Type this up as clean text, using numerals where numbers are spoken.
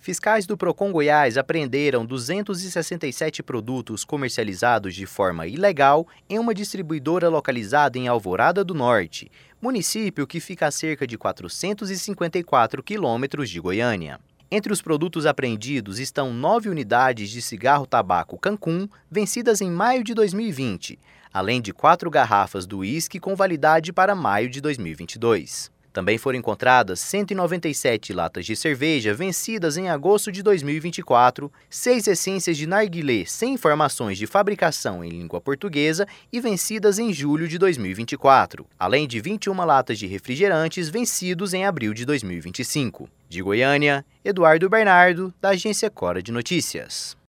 Fiscais do Procon Goiás apreenderam 267 produtos comercializados de forma ilegal em uma distribuidora localizada em Alvorada do Norte, município que fica a cerca de 454 quilômetros de Goiânia. Entre os produtos apreendidos estão 9 unidades de cigarro-tabaco Cancún, vencidas em maio de 2020, além de 4 garrafas do uísque com validade para maio de 2022. Também foram encontradas 197 latas de cerveja vencidas em agosto de 2024, 6 essências de narguilé sem informações de fabricação em língua portuguesa e vencidas em julho de 2024, além de 21 latas de refrigerantes vencidos em abril de 2025. De Goiânia, Eduardo Bernardo, da Agência Cora de Notícias.